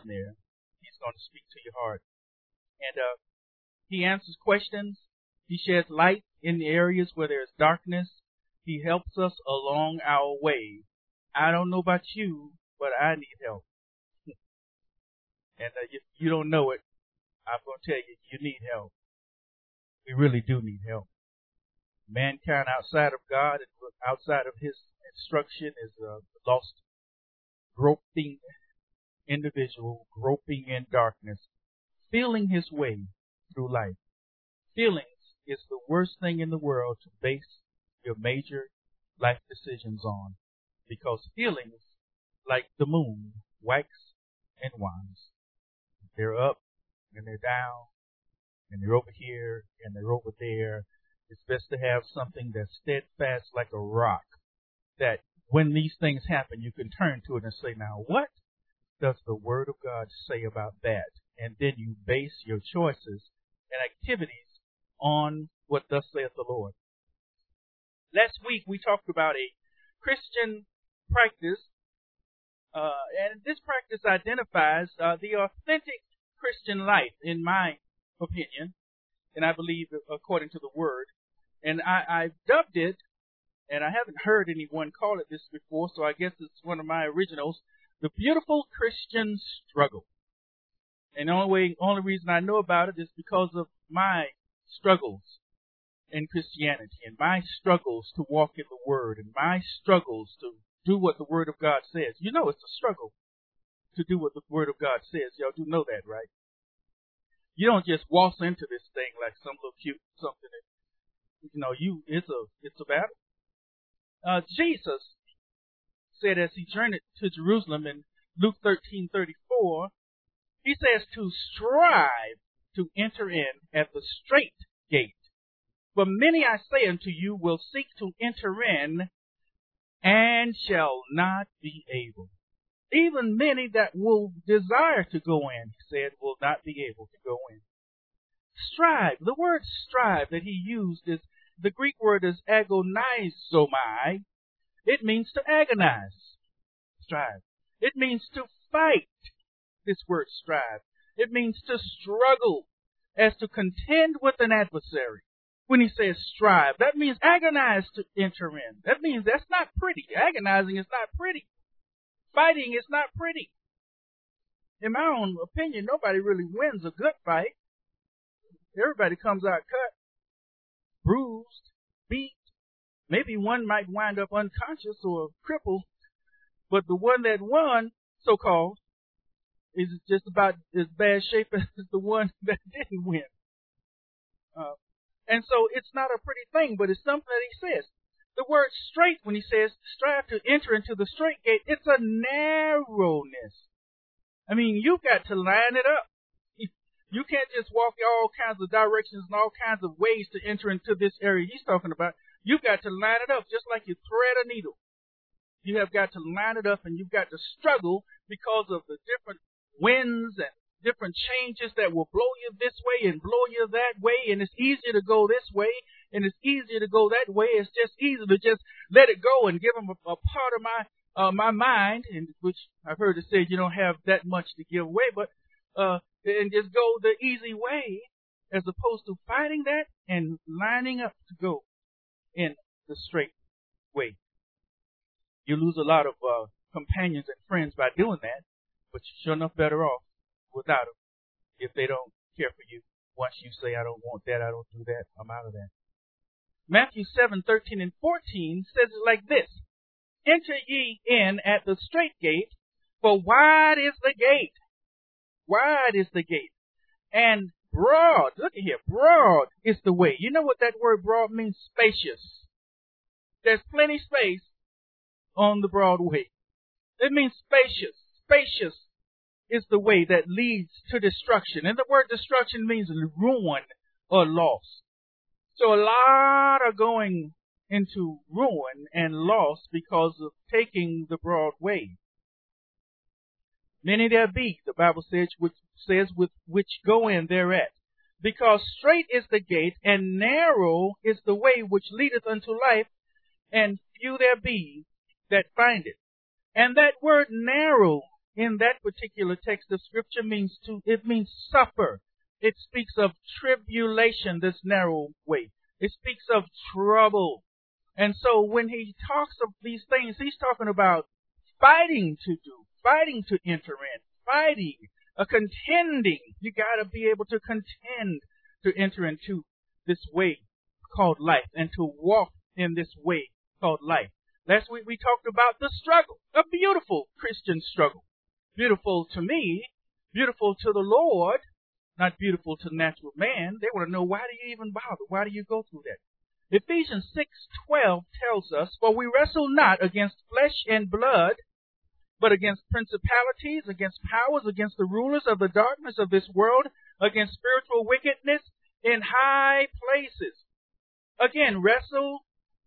there. He's going to speak to your heart. And he answers questions. He sheds light in the areas where there's darkness. He helps us along our way. I don't know about you, but I need help. And if you don't know it, I'm going to tell you, you need help. We really do need help. Mankind outside of God and outside of His instruction is a lost, groping individual, groping in darkness, feeling his way through life. Feelings is the worst thing in the world to base your major life decisions on, because feelings, like the moon, wax and wines. They're up and they're down, and they're over here and they're over there. It's best to have something that's steadfast like a rock, that when these things happen, you can turn to it and say, now what does the Word of God say about that? And then you base your choices and activities on what thus saith the Lord. Last week we talked about a Christian practice, and this practice identifies the authentic Christian life, in my opinion, and I believe according to the Word. And I've dubbed it, and I haven't heard anyone call it this before, so I guess it's one of my originals, the beautiful Christian struggle. And the only reason I know about it is because of my struggles in Christianity, and my struggles to walk in the Word, and my struggles to do what the Word of God says. You know it's a struggle to do what the Word of God says. Y'all do know that, right? You don't just waltz into this thing like some little cute something. It's a battle. Jesus said as he journeyed to Jerusalem in Luke 13:34, he says to strive to enter in at the straight gate. For many, I say unto you, will seek to enter in and shall not be able. Even many that will desire to go in, he said, will not be able to go in. Strive. The word strive that he used is, the Greek word is agonizomai. It means to agonize. Strive. It means to fight. This word strive. It means to struggle, as to contend with an adversary. When he says strive, that means agonize to enter in. That means that's not pretty. Agonizing is not pretty. Fighting is not pretty. In my own opinion, nobody really wins a good fight. Everybody comes out cut, bruised, beat. Maybe one might wind up unconscious or crippled, but the one that won, so-called, is just about as bad shape as the one that didn't win. And so it's not a pretty thing, but it's something that he says. The word straight, when he says strive to enter into the straight gate, it's a narrowness. I mean, you've got to line it up. You can't just walk all kinds of directions and all kinds of ways to enter into this area he's talking about. You've got to line it up just like you thread a needle. You have got to line it up, and you've got to struggle because of the different winds and different changes that will blow you this way and blow you that way. And it's easier to go this way, and it's easier to go that way. It's just easier to just let it go and give them a part of my mind, in which I've heard it said you don't have that much to give away, but and just go the easy way, as opposed to fighting that and lining up to go in the straight way. You lose a lot of companions and friends by doing that, but you're sure enough better off without them if they don't care for you. Once you say, I don't want that, I don't do that, I'm out of that. Matthew 7:13 and 14 says it like this: Enter ye in at the straight gate, for wide is the gate. Wide is the gate. And broad, look at here, broad is the way. You know what that word broad means? Spacious. There's plenty space on the broad way. It means spacious. Spacious is the way that leads to destruction. And the word destruction means ruin or loss. So a lot are going into ruin and loss because of taking the broad way. Many there be, the Bible says, with which go in thereat. Because straight is the gate, and narrow is the way which leadeth unto life, and few there be that find it. And that word narrow in that particular text of Scripture means suffer. It speaks of tribulation, this narrow way. It speaks of trouble. And so when he talks of these things, he's talking about fighting to do, fighting to enter in, fighting, contending. You got to be able to contend to enter into this way called life and to walk in this way called life. Last week we talked about the struggle, a beautiful Christian struggle. Beautiful to me, beautiful to the Lord, not beautiful to natural man. They want to know, why do you even bother? Why do you go through that? Ephesians 6:12 tells us, for we wrestle not against flesh and blood, but against principalities, against powers, against the rulers of the darkness of this world, against spiritual wickedness in high places. Again, wrestle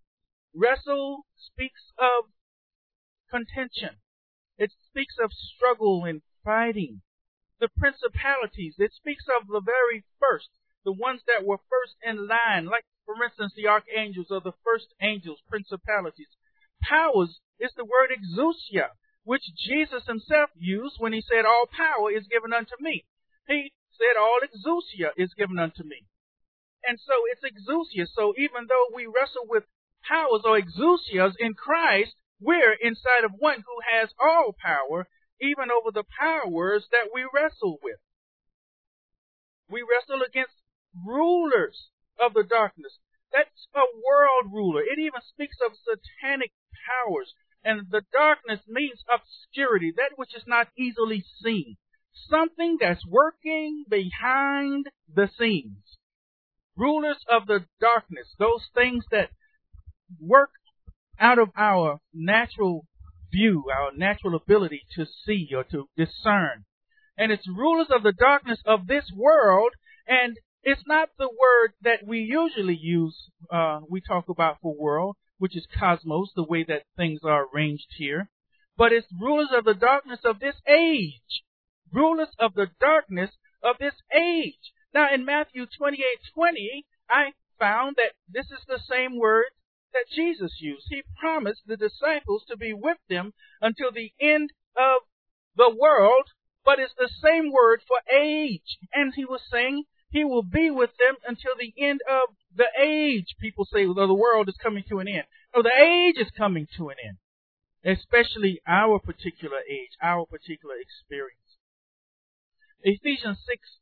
speaks of contention. It speaks of struggle and fighting. The principalities, it speaks of the very first, the ones that were first in line, like, for instance, the archangels or the first angels, principalities. Powers is the word exousia, which Jesus himself used when he said, all power is given unto me. He said, all exousia is given unto me. And so it's exousia. So even though we wrestle with powers or exousias in Christ, we're inside of one who has all power, even over the powers that we wrestle with. We wrestle against rulers of the darkness. That's a world ruler. It even speaks of satanic powers. And the darkness means obscurity, that which is not easily seen. Something that's working behind the scenes. Rulers of the darkness, those things that work out of our natural view, our natural ability to see or to discern. And it's rulers of the darkness of this world, and it's not the word that we usually use, we talk about for world, which is cosmos, the way that things are arranged here. But it's rulers of the darkness of this age. Rulers of the darkness of this age. Now in Matthew 28:20, I found that this is the same word that Jesus used. He promised the disciples to be with them until the end of the world, but it's the same word for age. And he was saying he will be with them until the end of the age. People say, well, the world is coming to an end. No, the age is coming to an end. Especially our particular age, our particular experience. Ephesians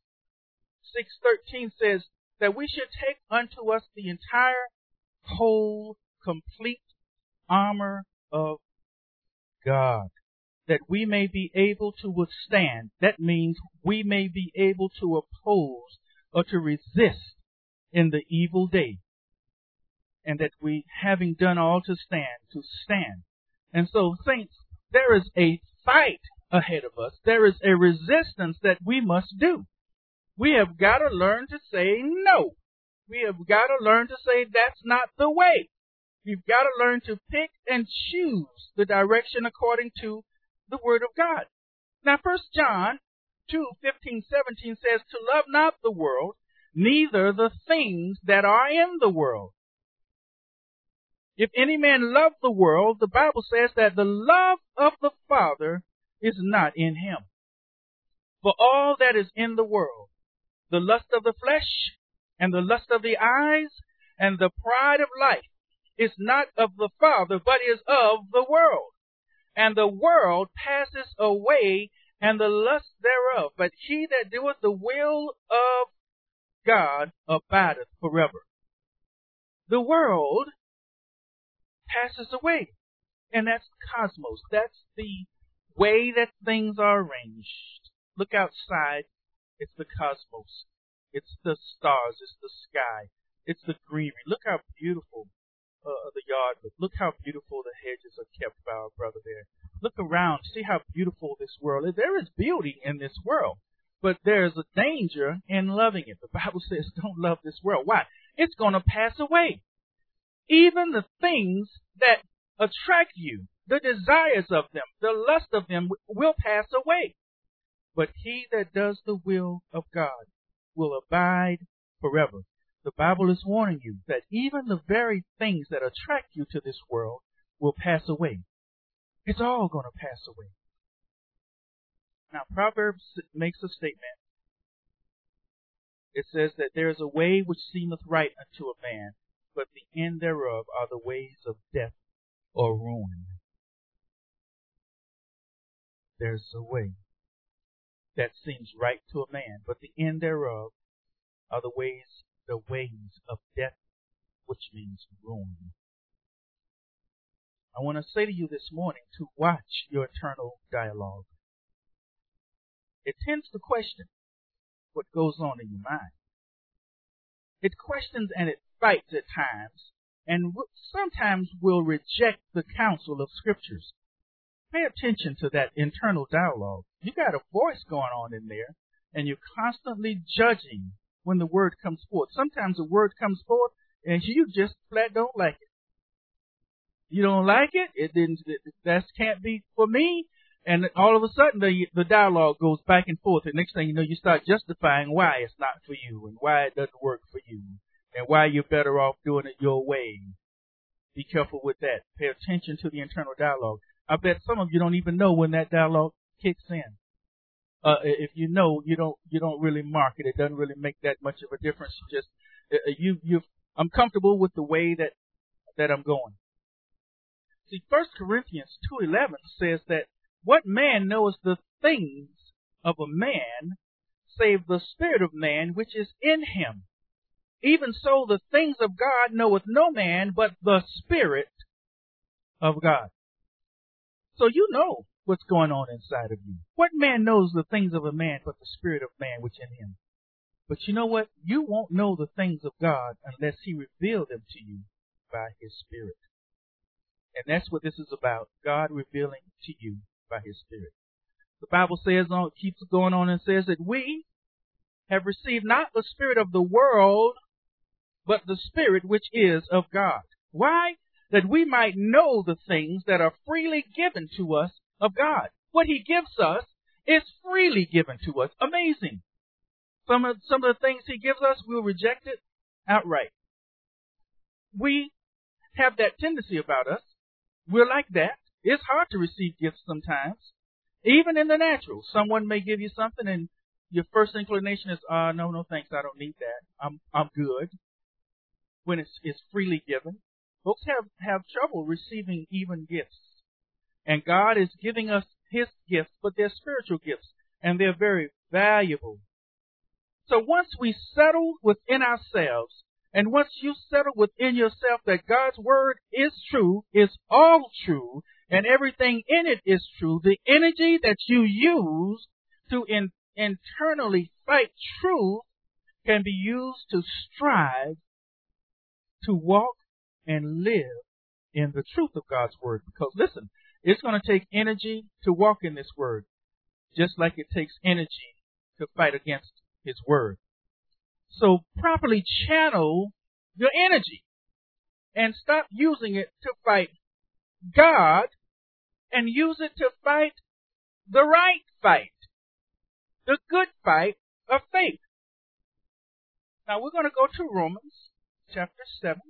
6:13 says that we should take unto us the entire whole, complete armor of God, that we may be able to withstand. That means we may be able to oppose or to resist in the evil day. And that we, having done all to stand. And so, saints, there is a fight ahead of us. There is a resistance that we must do. We have got to learn to say no. We have got to learn to say that's not the way. We've got to learn to pick and choose the direction according to the Word of God. Now, 1 John 2:15-17 says, to love not the world, neither the things that are in the world. If any man love the world, the Bible says that the love of the Father is not in him. For all that is in the world, the lust of the flesh, and the lust of the eyes, and the pride of life, is not of the Father, but is of the world. And the world passes away, and the lust thereof. But he that doeth the will of God abideth forever. The world passes away. And that's cosmos. That's the way that things are arranged. Look outside. It's the cosmos. It's the stars. It's the sky. It's the greenery. Look how beautiful the yard looks. Look how beautiful the hedges are kept by our brother there. Look around. See how beautiful this world is. There is beauty in this world. But there's a danger in loving it. The Bible says don't love this world. Why? It's going to pass away. Even the things that attract you, the desires of them, the lust of them will pass away. But he that does the will of God will abide forever. The Bible is warning you that even the very things that attract you to this world will pass away. It's all going to pass away. Now, Proverbs makes a statement. It says that there is a way which seemeth right unto a man, but the end thereof are the ways of death or ruin. There's a way that seems right to a man, but the end thereof are the ways of death, which means ruin. I want to say to you this morning to watch your internal dialogue. It tends to question what goes on in your mind. It questions and it fights at times, and sometimes will reject the counsel of Scriptures. Pay attention to that internal dialogue. You got a voice going on in there, and you're constantly judging when the word comes forth. Sometimes the word comes forth, and you just flat don't like it. You don't like it. That can't be for me. And all of a sudden, the dialogue goes back and forth. And next thing you know, you start justifying why it's not for you and why it doesn't work for you and why you're better off doing it your way. Be careful with that. Pay attention to the internal dialogue. I bet some of you don't even know when that dialogue kicks in. If you know, you don't really mark it. It doesn't really make that much of a difference. I'm comfortable with the way that I'm going. See, 1 Corinthians 2:11 says that what man knows the things of a man, save the spirit of man which is in him? Even so, the things of God knoweth no man but the Spirit of God. So you know what's going on inside of you. What man knows the things of a man but the Spirit of man which in him? But you know what? You won't know the things of God unless He revealed them to you by His Spirit. And that's what this is about. God revealing to you by His Spirit. The Bible says, keeps going on and says that we have received not the spirit of the world, but the Spirit which is of God. Why? That we might know the things that are freely given to us of God. What He gives us is freely given to us. Amazing. Some of the things He gives us, we'll reject it outright. We have that tendency about us. We're like that. It's hard to receive gifts sometimes. Even in the natural. Someone may give you something and your first inclination is, no thanks, I don't need that. I'm good. When it's freely given. Folks have trouble receiving even gifts. And God is giving us His gifts, but they're spiritual gifts. And they're very valuable. So once we settle within ourselves, and once you settle within yourself that God's Word is true, is all true, and everything in it is true, the energy that you use to internally fight truth can be used to strive to walk and live in the truth of God's Word. Because listen, it's going to take energy to walk in this Word, just like it takes energy to fight against His Word. So properly channel your energy and stop using it to fight God and use it to fight the right fight, the good fight of faith. Now we're going to go to Romans chapter 7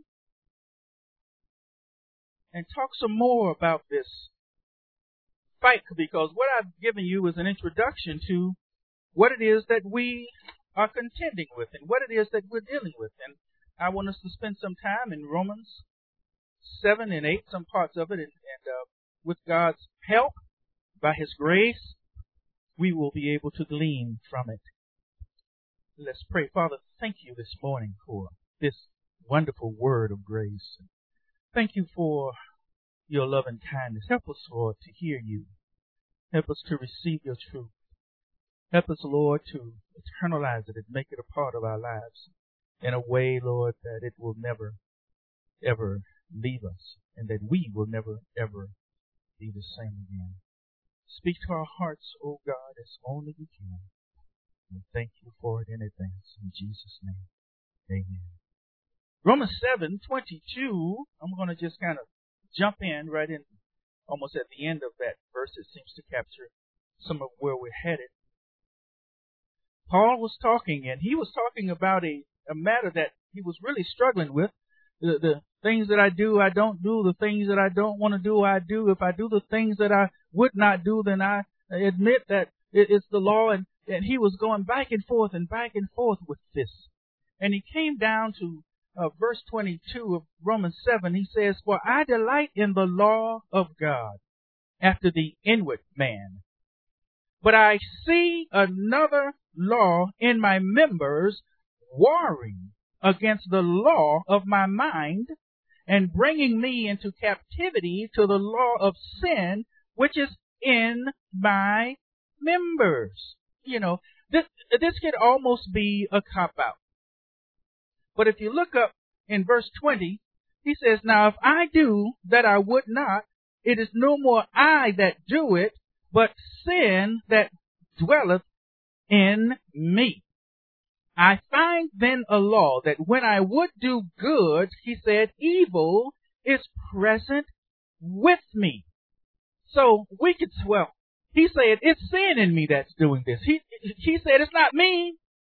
and talk some more about this fight, because what I've given you is an introduction to what it is that we are contending with and what it is that we're dealing with. And I want us to spend some time in Romans 7 and 8, some parts of it, and with God's help, by His grace, we will be able to glean from it. Let's pray. Father, thank you this morning for this wonderful word of grace. Thank you for your love and kindness. Help us, Lord, to hear you. Help us to receive your truth. Help us, Lord, to internalize it and make it a part of our lives in a way, Lord, that it will never, ever leave us, and that we will never, ever be the same again. Speak to our hearts, O God, as only you can. And thank you for it in advance. In Jesus' name, amen. Romans 7:22, I'm going to just kind of jump in right in, almost at the end of that verse. It seems to capture some of where we're headed. Paul was talking, and he was talking about a matter that he was really struggling with. The things that I do, I don't do. The things that I don't want to do, I do. If I do the things that I would not do, then I admit that It's the law, and he was going back and forth with this. And he came down to verse 22 of Romans 7. He says, "For I delight in the law of God after the inward man. But I see another law in my members, warring against the law of my mind, and bringing me into captivity to the law of sin, which is in my members." You know, this could almost be a cop-out. But if you look up in verse 20, he says, "Now if I do that I would not, it is no more I that do it, but sin that dwelleth in me. I find then a law that when I would do good," he said, "evil is present with me." So we could, he said, it's sin in me that's doing this. He said, it's not me.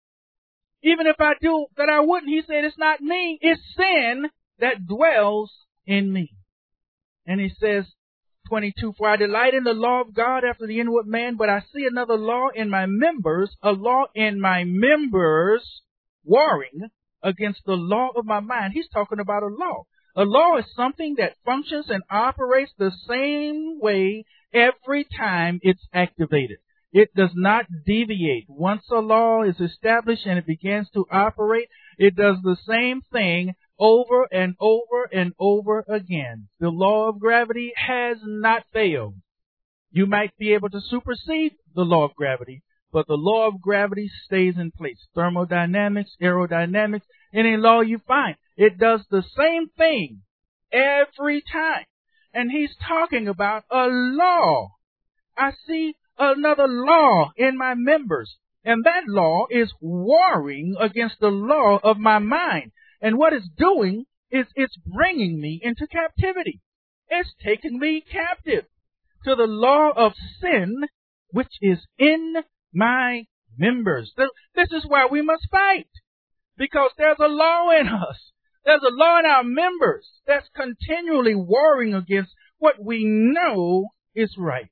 Even if I do that I wouldn't, he said, it's not me. It's sin that dwells in me. And he says, 22, "For I delight in the law of God after the inward man, but I see another law in my members, a law in my members, warring against the law of my mind." He's talking about a law. A law is something that functions and operates the same way every time it's activated. It does not deviate. Once a law is established and it begins to operate, it does the same thing over and over and over again. The law of gravity has not failed. You might be able to supersede the law of gravity, but the law of gravity stays in place. Thermodynamics, aerodynamics, any law you find, it does the same thing every time. And he's talking about a law. I see another law in my members, and that law is warring against the law of my mind. And what it's doing is it's bringing me into captivity. It's taking me captive to the law of sin, which is in my members. This is why we must fight, because there's a law in us. There's a law in our members that's continually warring against what we know is right.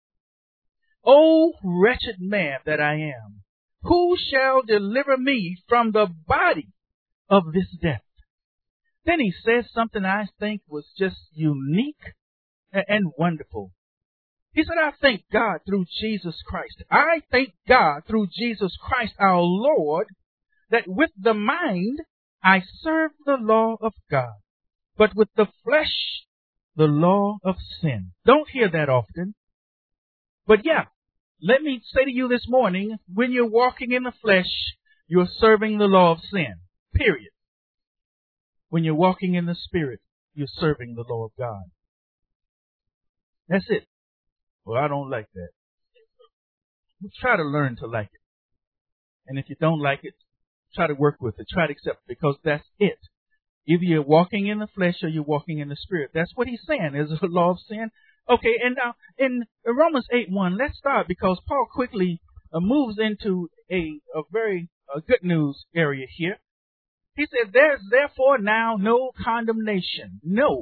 "O wretched man that I am, who shall deliver me from the body of this death?" Then he says something I think was just unique and wonderful. He said, "I thank God through Jesus Christ. I thank God through Jesus Christ our Lord, that with the mind I serve the law of God, but with the flesh the law of sin." Don't hear that often. But yeah, let me say to you this morning, when you're walking in the flesh, you're serving the law of sin. Period. When you're walking in the Spirit, you're serving the law of God. That's it. Well, I don't like that. Well, try to learn to like it. And if you don't like it, try to work with it. Try to accept it, because that's it. Either you're walking in the flesh or you're walking in the Spirit. That's what he's saying. Is a law of sin. Okay, and now in Romans 8:1, let's start, because Paul quickly moves into a very good news area here. He said, "There's therefore now no condemnation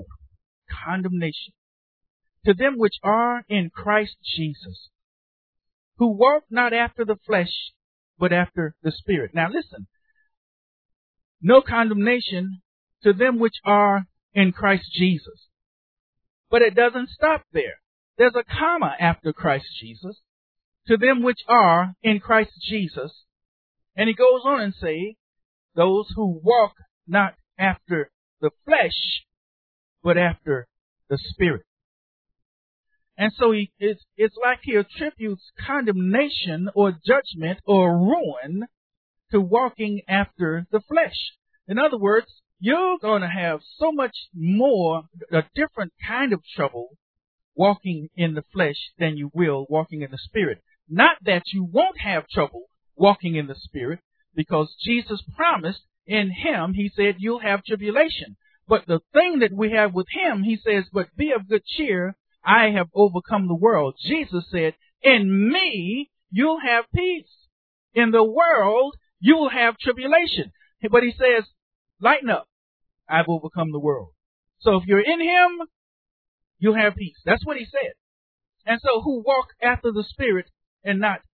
to them which are in Christ Jesus, who walk not after the flesh, but after the Spirit." Now listen, no condemnation to them which are in Christ Jesus. But it doesn't stop there. There's a comma after Christ Jesus. To them which are in Christ Jesus. And he goes on and say, those who walk not after the flesh, but after the Spirit. And so it's like he attributes condemnation or judgment or ruin to walking after the flesh. In other words, you're going to have so much more, a different kind of trouble walking in the flesh than you will walking in the Spirit. Not that you won't have trouble walking in the Spirit, because Jesus promised in him, he said, you'll have tribulation. But the thing that we have with him, he says, but be of good cheer, I have overcome the world. Jesus said, in me, you'll have peace. In the world, you'll have tribulation. But he says, lighten up. I've overcome the world. So if you're in him, you'll have peace. That's what he said. And so who walk after the Spirit and not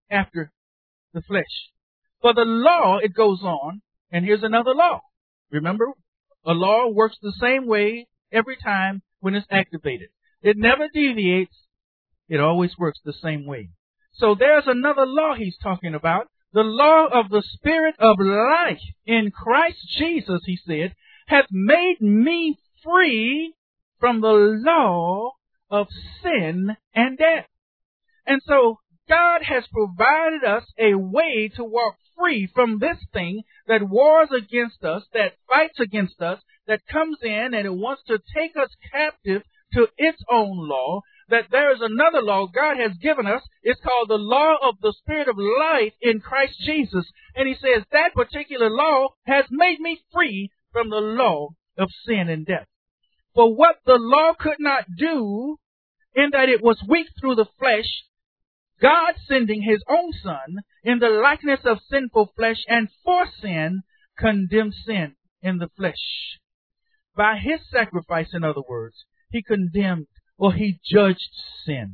after the flesh. For the law, it goes on, and here's another law. Remember, a law works the same way every time when it's activated. It never deviates. It always works the same way. So there's another law he's talking about. The law of the Spirit of life in Christ Jesus, he said, hath made me free from the law of sin and death. And so God has provided us a way to walk free from this thing that wars against us, that fights against us, that comes in and it wants to take us captive to its own law. That there is another law God has given us. It's called the law of the Spirit of life in Christ Jesus. And he says that particular law has made me free from the law of sin and death. For what the law could not do, in that it was weak through the flesh, God sending his own Son in the likeness of sinful flesh and for sin, condemned sin in the flesh. By his sacrifice, in other words, he condemned or he judged sin,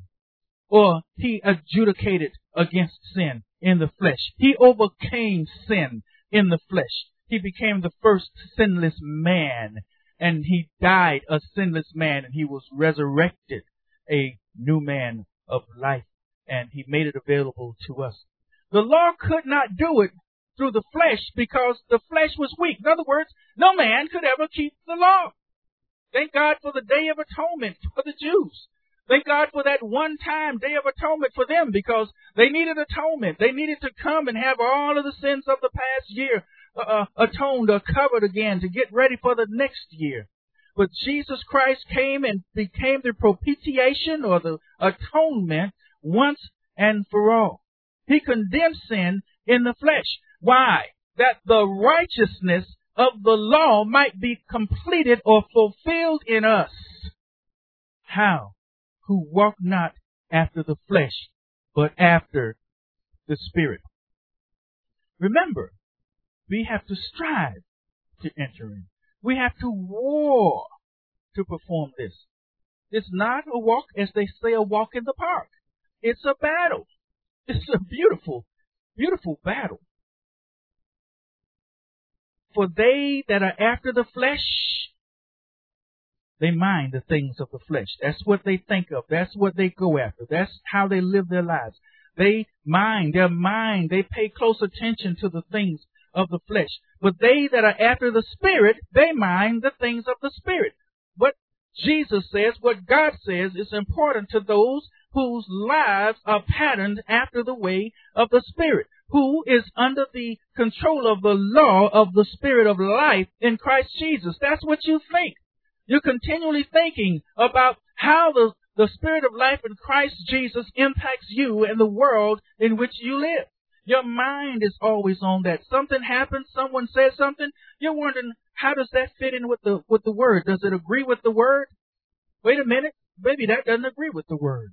or he adjudicated against sin in the flesh. He overcame sin in the flesh. He became the first sinless man, and he died a sinless man, and he was resurrected a new man of life, and he made it available to us. The law could not do it through the flesh because the flesh was weak. In other words, no man could ever keep the law. Thank God for the Day of Atonement for the Jews. Thank God for that one-time Day of Atonement for them, because they needed atonement. They needed to come and have all of the sins of the past year atoned or covered again to get ready for the next year. But Jesus Christ came and became the propitiation or the atonement once and for all. He condemned sin in the flesh. Why? That the righteousness of the law might be completed or fulfilled in us. How? Who walk not after the flesh, but after the Spirit. Remember, we have to strive to enter in. We have to war to perform this. It's not a walk, as they say, a walk in the park. It's a battle. It's a beautiful, beautiful battle. For they that are after the flesh, they mind the things of the flesh. That's what they think of. That's what they go after. That's how they live their lives. They mind, their mind, they pay close attention to the things of the flesh. But they that are after the Spirit, they mind the things of the Spirit. What Jesus says, what God says is important to those whose lives are patterned after the way of the Spirit, who is under the control of the law of the Spirit of life in Christ Jesus. That's what you think. You're continually thinking about how the Spirit of life in Christ Jesus impacts you and the world in which you live. Your mind is always on that. Something happens, someone says something, you're wondering, how does that fit in with the Word? Does it agree with the Word? Wait a minute, maybe that doesn't agree with the Word.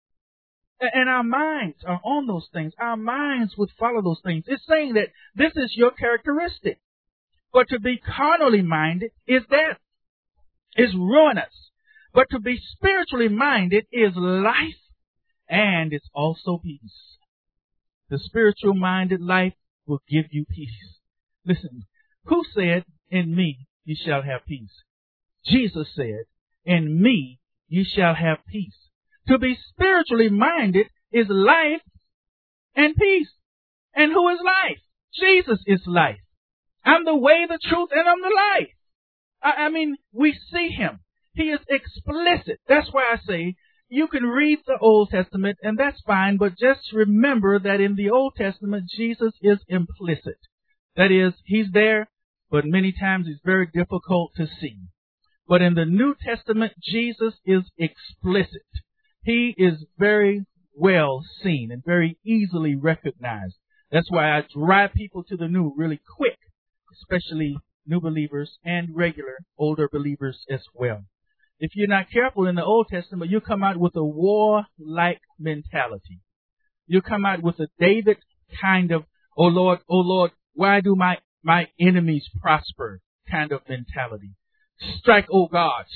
And our minds are on those things. Our minds would follow those things. It's saying that this is your characteristic. But to be carnally minded is death, is ruinous. But to be spiritually minded is life, and it's also peace. The spiritual minded life will give you peace. Listen, who said, in me you shall have peace? Jesus said, in me you shall have peace. To be spiritually minded is life and peace. And who is life? Jesus is life. I'm the way, the truth, and I'm the life. I mean, we see him. He is explicit. That's why I say you can read the Old Testament, and that's fine, but just remember that in the Old Testament, Jesus is implicit. That is, he's there, but many times he's very difficult to see. But in the New Testament, Jesus is explicit. He is very well seen and very easily recognized. That's why I drive people to the new really quick, especially new believers and regular older believers as well. If you're not careful in the Old Testament, you come out with a war-like mentality. You come out with a David kind of, oh Lord, why do my enemies prosper kind of mentality. Strike, oh God,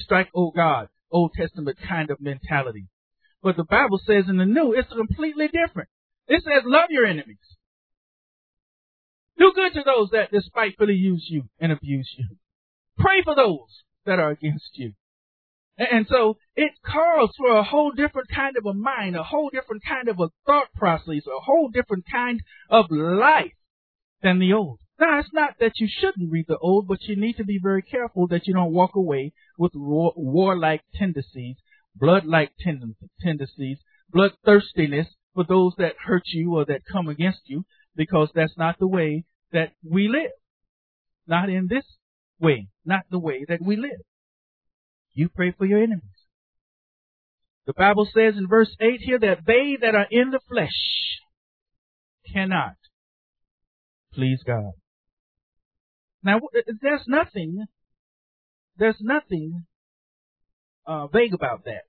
Old Testament kind of mentality. But the Bible says in the New, it's completely different. It says, love your enemies. Do good to those that despitefully use you and abuse you. Pray for those that are against you. And so it calls for a whole different kind of a mind, a whole different kind of a thought process, a whole different kind of life than the old. Now, it's not that you shouldn't read the old, but you need to be very careful that you don't walk away with warlike tendencies, blood-like tendencies, bloodthirstiness for those that hurt you or that come against you, because that's not the way that we live. Not in this way, not the way that we live. You pray for your enemies. The Bible says in verse 8 here that they that are in the flesh cannot please God. Now, there's nothing vague about that.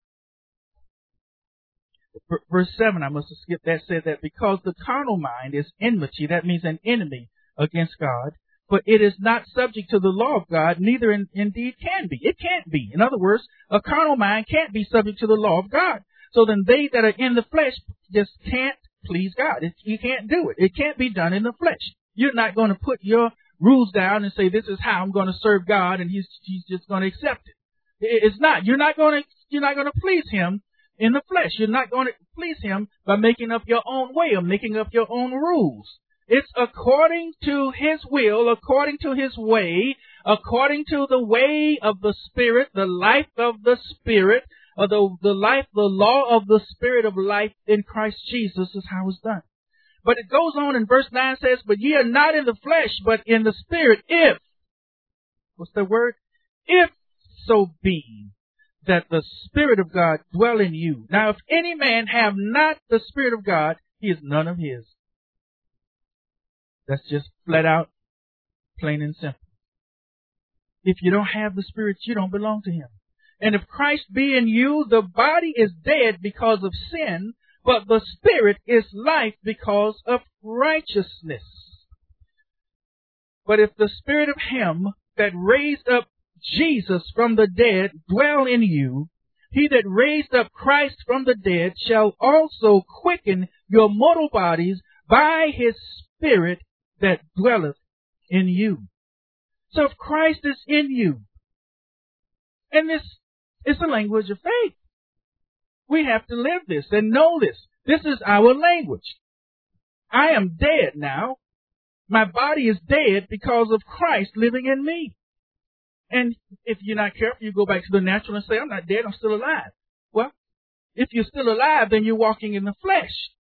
Verse 7, I must have skipped that, said that because the carnal mind is enmity, that means an enemy against God, but it is not subject to the law of God, neither indeed can be. It can't be. In other words, a carnal mind can't be subject to the law of God. So then they that are in the flesh just can't please God. You can't do it. It can't be done in the flesh. You're not going to put your rules down and say, this is how I'm going to serve God, and he's just going to accept it. It's not. You're not going to please him in the flesh. You're not going to please him by making up your own way or making up your own rules. It's according to his will, according to his way, according to the way of the Spirit, the life of the Spirit, or the law of the Spirit of life in Christ Jesus is how it's done. But it goes on in verse 9 says, but ye are not in the flesh, but in the Spirit, if, what's the word? If so be that the Spirit of God dwell in you. Now, if any man have not the Spirit of God, he is none of his. That's just flat out, plain and simple. If you don't have the Spirit, you don't belong to him. And if Christ be in you, the body is dead because of sin, but the Spirit is life because of righteousness. But if the Spirit of him that raised up Jesus from the dead dwell in you, he that raised up Christ from the dead shall also quicken your mortal bodies by his Spirit that dwelleth in you. So if Christ is in you, and this is the language of faith, we have to live this and know this. This is our language. I am dead now. My body is dead because of Christ living in me. And if you're not careful, you go back to the natural and say, I'm not dead, I'm still alive. Well, if you're still alive, then you're walking in the flesh.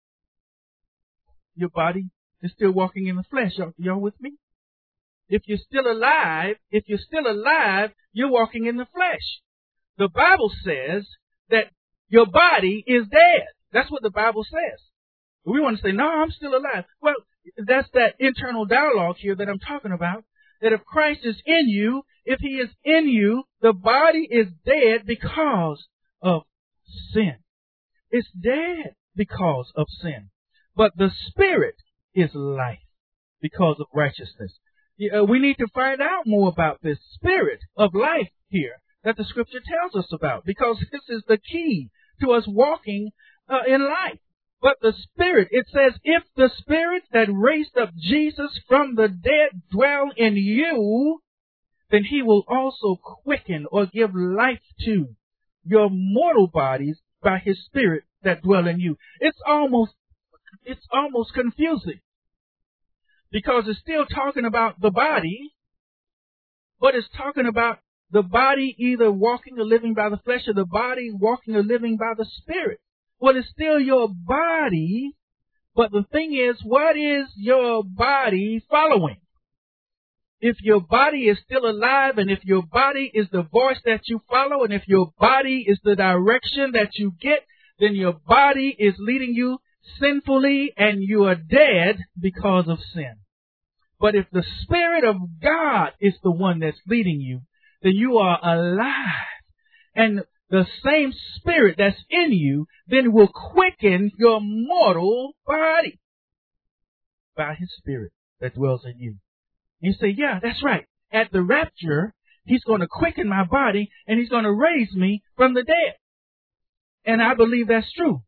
Your body is still walking in the flesh. Y'all with me? If you're still alive, you're walking in the flesh. The Bible says that your body is dead. That's what the Bible says. We want to say, no, I'm still alive. Well, that's that internal dialogue here that I'm talking about. That if Christ is in you, if he is in you, the body is dead because of sin. It's dead because of sin. But the Spirit is life because of righteousness. We need to find out more about this Spirit of life here that the Scripture tells us about, because this is the key to us walking in life. But the Spirit, it says, if the Spirit that raised up Jesus from the dead dwell in you, then he will also quicken or give life to your mortal bodies by his Spirit that dwell in you. It's almost confusing, because it's still talking about the body, but it's talking about the body either walking or living by the flesh, or the body walking or living by the Spirit. Well, it's still your body, but the thing is, what is your body following? If your body is still alive, and if your body is the voice that you follow, and if your body is the direction that you get, then your body is leading you sinfully, and you are dead because of sin. But if the Spirit of God is the one that's leading you, then you are alive. And the same Spirit that's in you then will quicken your mortal body by his Spirit that dwells in you. And you say, yeah, that's right. At the rapture, he's going to quicken my body and he's going to raise me from the dead. And I believe that's true.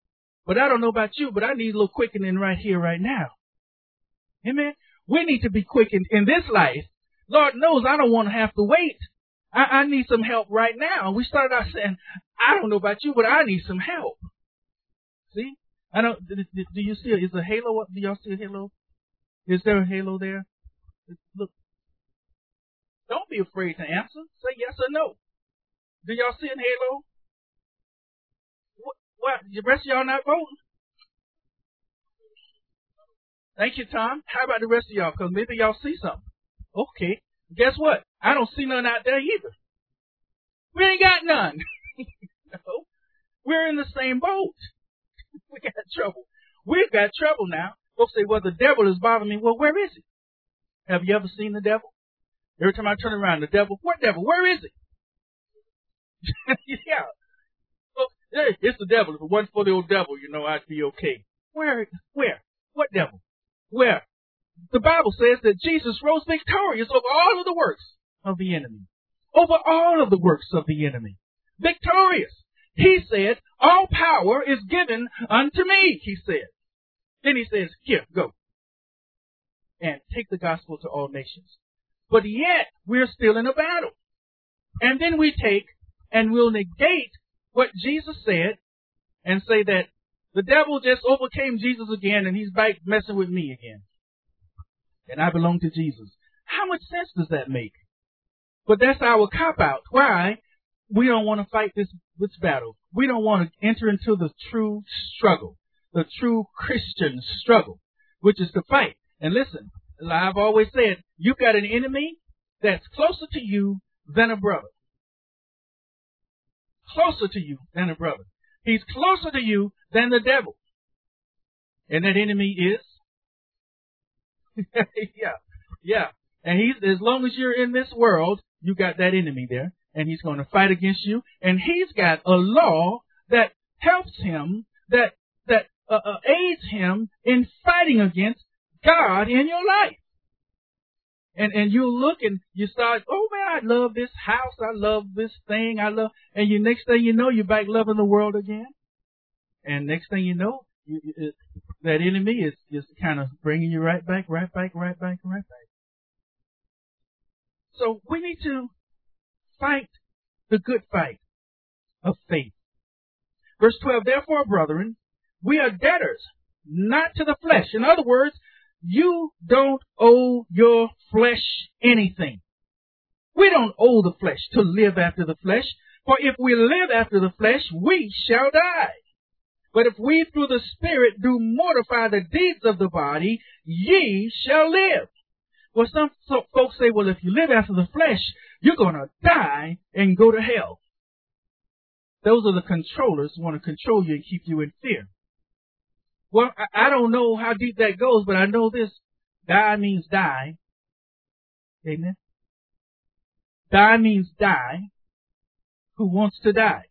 But I don't know about you, but I need a little quickening right here, right now. Amen. We need to be quickened in this life. Lord knows I don't want to have to wait. I need some help right now. We started out saying, I don't know about you, but I need some help. See? I don't, do you see it? Is a halo up? Do y'all see a halo? Is there a halo there? Look. Don't be afraid to answer. Say yes or no. Do y'all see a halo? What? The rest of y'all not voting? Thank you, Tom. How about the rest of y'all? Because maybe y'all see something. Okay. Guess what? I don't see none out there either. We ain't got none. No. We're in the same boat. We got trouble. We've got trouble now. Folks say, well, the devil is bothering me. Well, where is he? Have you ever seen the devil? Every time I turn around, the devil, what devil? Where is he? Yeah. Well, it's the devil. If it wasn't for the old devil, I'd be okay. Where? What devil? Where? The Bible says that Jesus rose victorious over all of the works of the enemy. Over all of the works of the enemy. Victorious. He said, all power is given unto me, he said. Then he says, here, go. And take the gospel to all nations. But yet, we're still in a battle. And then we take and we'll negate what Jesus said and say that the devil just overcame Jesus again and he's back messing with me again. And I belong to Jesus. How much sense does that make? But that's our cop-out. Why? We don't want to fight this battle. We don't want to enter into the true struggle, the true Christian struggle, which is to fight. And listen, I've always said, you've got an enemy that's closer to you than a brother. Closer to you than a brother. He's closer to you than the devil. And that enemy is? Yeah. And as long as you're in this world, you got that enemy there. And he's going to fight against you. And he's got a law that helps him, that aids him in fighting against God in your life. And you look and you start, oh man, I love this house. I love this thing. And next thing you know, you're back loving the world again. And next thing you know, that enemy is kind of bringing you right back. So we need to fight the good fight of faith. Verse 12, therefore, brethren, we are debtors, not to the flesh. In other words, you don't owe your flesh anything. We don't owe the flesh to live after the flesh. For if we live after the flesh, we shall die. But if we through the Spirit do mortify the deeds of the body, ye shall live. Well, some folks say, well, if you live after the flesh, you're going to die and go to hell. Those are the controllers who want to control you and keep you in fear. Well, I don't know how deep that goes, but I know this. Die means die. Amen. Die means die. Who wants to die?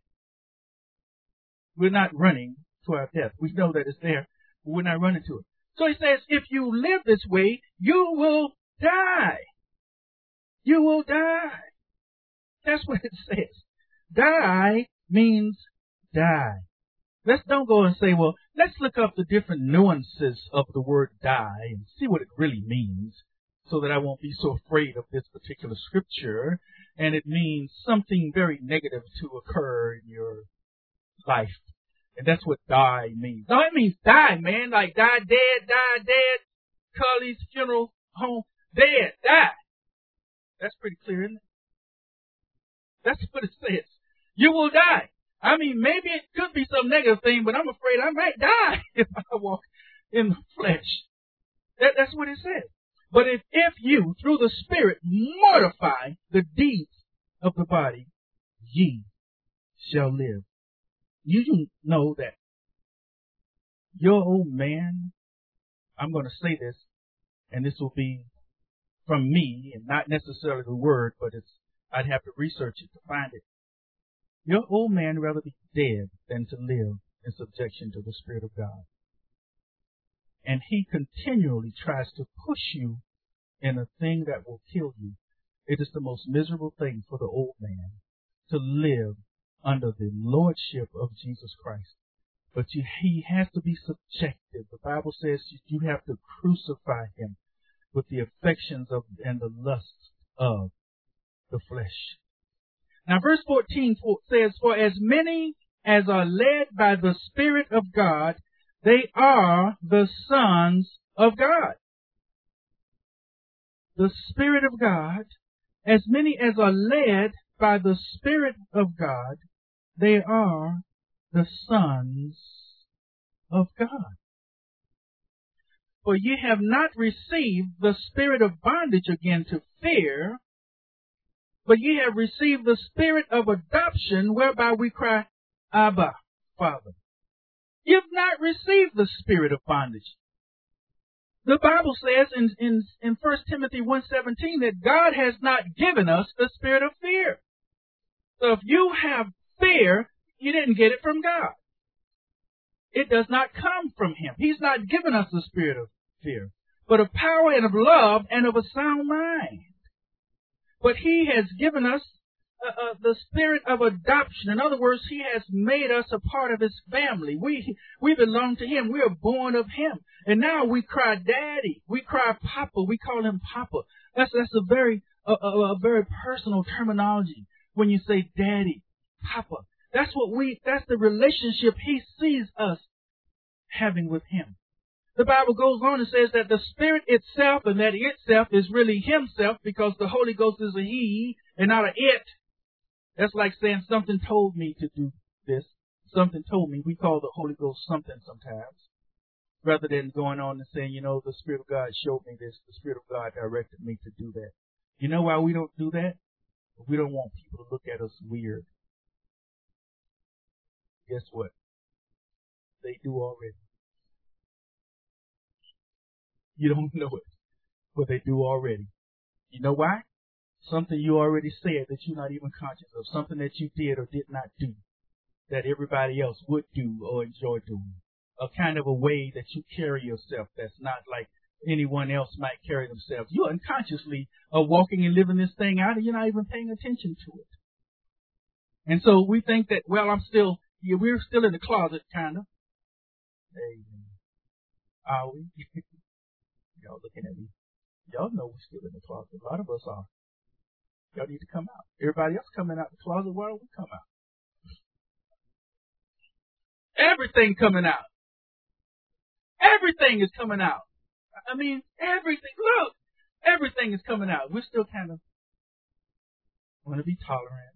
We're not running to our death. We know that it's there, but we're not running to it. So he says, if you live this way, you will die. You will die. That's what it says. Die means die. Let's don't go and say, well, let's look up the different nuances of the word die and see what it really means so that I won't be so afraid of this particular scripture. And it means something very negative to occur in your life. And that's what die means. No, it means die, man. Like die dead, Cully's funeral home, dead, die. That's pretty clear, isn't it? That's what it says. You will die. I mean, maybe it could be some negative thing, but I'm afraid I might die if I walk in the flesh. That's what it says. But if you, through the Spirit, mortify the deeds of the body, ye shall live. You know that your old man, I'm going to say this, and this will be from me, and not necessarily the word, but I'd have to research it to find it. Your old man rather be dead than to live in subjection to the Spirit of God. And he continually tries to push you in a thing that will kill you. It is the most miserable thing for the old man to live under the lordship of Jesus Christ. But he has to be subjective. The Bible says you have to crucify him with the affections of and the lusts of the flesh. Now verse 14 says, for as many as are led by the Spirit of God, they are the sons of God. The Spirit of God, as many as are led by the Spirit of God, they are the sons of God. For ye have not received the spirit of bondage again to fear, but ye have received the Spirit of adoption, whereby we cry, Abba, Father. You've not received the spirit of bondage. The Bible says in 1 Timothy 1:17 that God has not given us the spirit of fear. So if you have fear, you didn't get it from God. It does not come from Him. He's not given us the spirit of fear, but of power and of love and of a sound mind. But He has given us the spirit of adoption. In other words, He has made us a part of His family. We belong to Him. We are born of Him. And now we cry Daddy. We cry Papa. We call Him Papa. That's a very personal terminology when you say Daddy, Papa. That's the relationship He sees us having with Him. The Bible goes on and says that the Spirit itself, and that itself is really Himself, because the Holy Ghost is a He and not a it. That's like saying something told me to do this. Something told me. We call the Holy Ghost something sometimes, rather than going on and saying, the Spirit of God showed me this. The Spirit of God directed me to do that. You know why we don't do that? We don't want people to look at us weird. Guess what? They do already. You don't know it, but they do already. You know why? Something you already said that you're not even conscious of. Something that you did or did not do that everybody else would do or enjoy doing. A kind of a way that you carry yourself that's not like anyone else might carry themselves. You unconsciously are walking and living this thing out, and you're not even paying attention to it. And so we think that, we're still in the closet, kind of. Amen. Are we? Y'all looking at me. Y'all know we're still in the closet. A lot of us are. Y'all need to come out. Everybody else coming out the closet. Why don't we come out? Everything coming out. Everything is coming out. I mean, everything. Look, everything is coming out. We're still kind of want to be tolerant.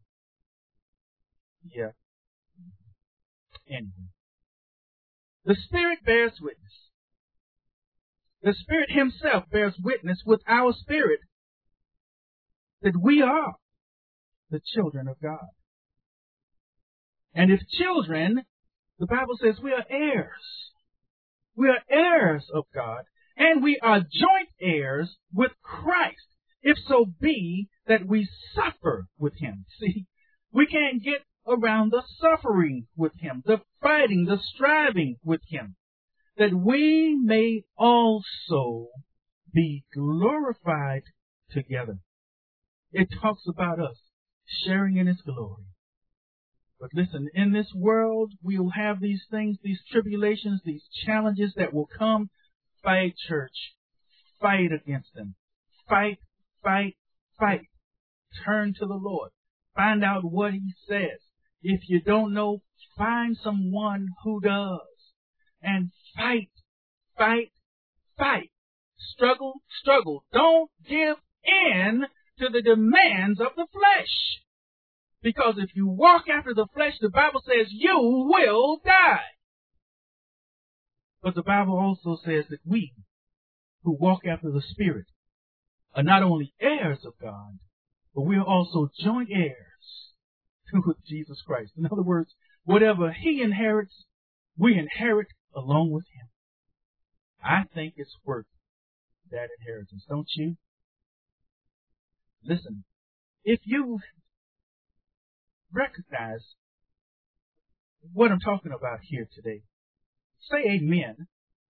Yeah. Anyway. The Spirit bears witness. The Spirit Himself bears witness with our spirit that we are the children of God. And if children, the Bible says we are heirs. We are heirs of God, and we are joint heirs with Christ, if so be that we suffer with Him. See, we can't get around the suffering with Him, the fighting, the striving with Him, that we may also be glorified together. It talks about us sharing in His glory. But listen, in this world, we will have these things, these tribulations, these challenges that will come. Fight, church. Fight against them. Fight, fight, fight. Turn to the Lord. Find out what He says. If you don't know, find someone who does. And fight, fight, fight. Struggle, struggle. Don't give in to the demands of the flesh. Because if you walk after the flesh, the Bible says you will die. But the Bible also says that we who walk after the Spirit are not only heirs of God, but we are also joint heirs with Jesus Christ. In other words, whatever He inherits, we inherit along with Him. I think it's worth that inheritance, don't you? Listen, if you recognize what I'm talking about here today, say amen.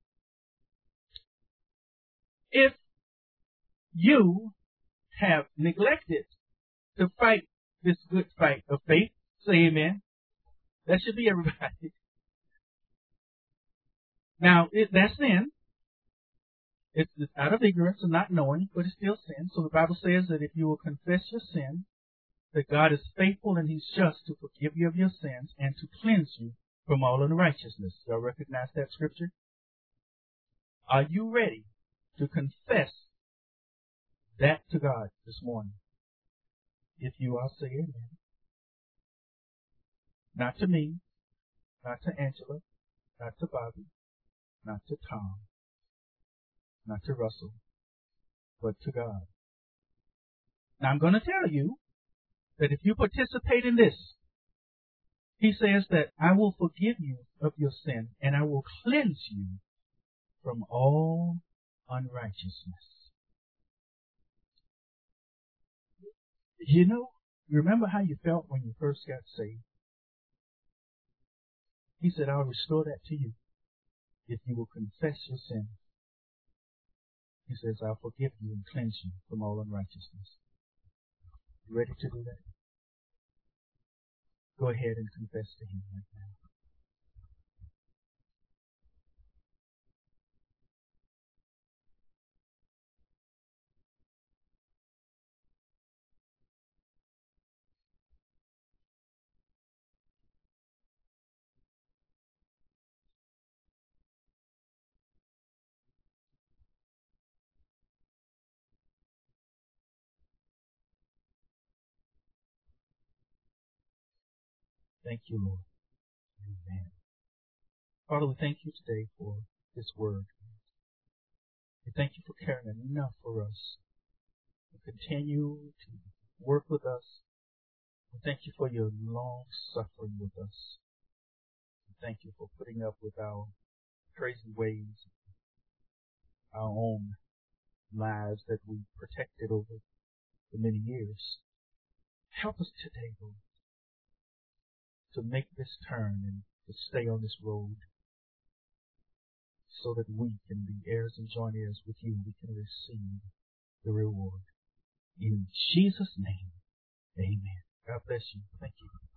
If you have neglected to fight this good fight of faith, say amen. That should be everybody. Now, that's sin. It's out of ignorance and not knowing, but it's still sin. So the Bible says that if you will confess your sin, that God is faithful and He's just to forgive you of your sins and to cleanse you from all unrighteousness. Y'all recognize that scripture? Are you ready to confess that to God this morning? If you are, say amen. Not to me, not to Angela, not to Bobby, not to Tom, not to Russell, but to God. Now I'm going to tell you that if you participate in this, He says that I will forgive you of your sin and I will cleanse you from all unrighteousness. You know, remember how you felt when you first got saved? He said, I'll restore that to you if you will confess your sins. He says, I'll forgive you and cleanse you from all unrighteousness. You ready to do that? Go ahead and confess to Him right now. Thank you, Lord. Amen. Father, we thank you today for this word. We thank you for caring enough for us to continue to work with us. We thank you for your long suffering with us. We thank you for putting up with our crazy ways, our own lives that we protected over for many years. Help us today, Lord, to make this turn and to stay on this road so that we can be heirs and joint heirs with you. We can receive the reward. In Jesus' name, amen. God bless you. Thank you.